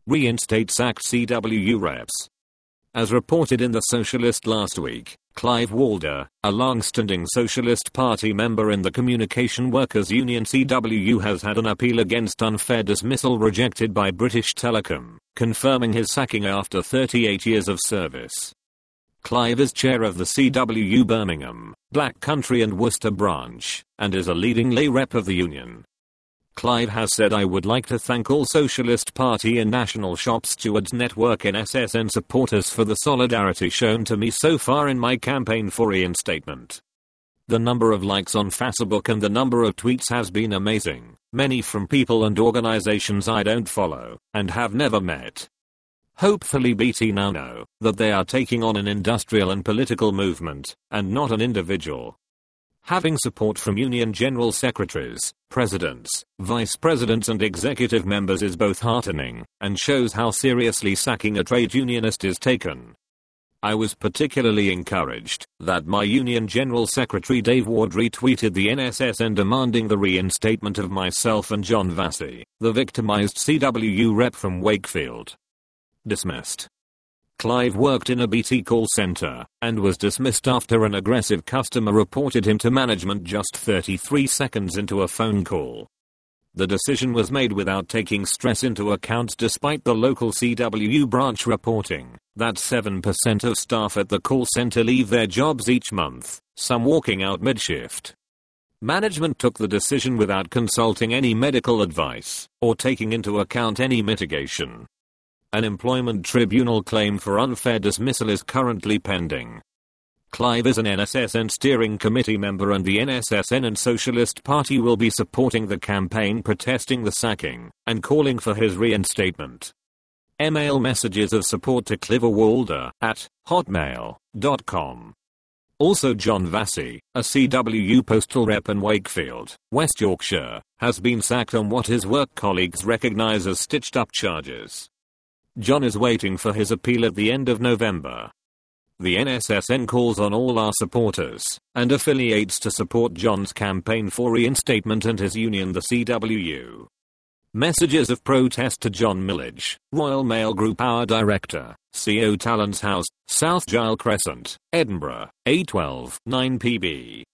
Reinstate sacked CWU reps. As reported in The Socialist last week, Clive Walder, a long-standing Socialist Party member in the Communication Workers Union CWU, has had an appeal against unfair dismissal rejected by British Telecom, confirming his sacking after 38 years of service. Clive is chair of the CWU Birmingham, Black Country and Worcester branch, and is a leading lay rep of the union. Clive has said, "I would like to thank all Socialist Party and National Shop Stewards Network NSSN supporters for the solidarity shown to me so far in my campaign for reinstatement. The number of likes on Facebook and the number of tweets has been amazing, many from people and organizations I don't follow, and have never met. Hopefully BT now know that they are taking on an industrial and political movement, and not an individual." Having support from union general secretaries, presidents, vice presidents and executive members is both heartening, and shows how seriously sacking a trade unionist is taken. I was particularly encouraged that my union general secretary Dave Ward retweeted the NSSN demanding the reinstatement of myself and John Vassie, the victimized CWU rep from Wakefield. Dismissed. Clive worked in a BT call center, and was dismissed after an aggressive customer reported him to management just 33 seconds into a phone call. The decision was made without taking stress into account, despite the local CWU branch reporting that 7% of staff at the call center leave their jobs each month, some walking out mid-shift. Management took the decision without consulting any medical advice, or taking into account any mitigation. An employment tribunal claim for unfair dismissal is currently pending. Clive is an NSSN steering committee member, and the NSSN and Socialist Party will be supporting the campaign protesting the sacking and calling for his reinstatement. Email messages of support to Clive Walder at hotmail.com. Also, John Vassie, a CWU postal rep in Wakefield, West Yorkshire, has been sacked on what his work colleagues recognise as stitched up charges. John is waiting for his appeal at the end of November. The NSSN calls on all our supporters and affiliates to support John's campaign for reinstatement and his union, the CWU. Messages of protest to John Millage, Royal Mail Group Hour Director, CO Talons House, South Gyle Crescent, Edinburgh, A12 9 PB.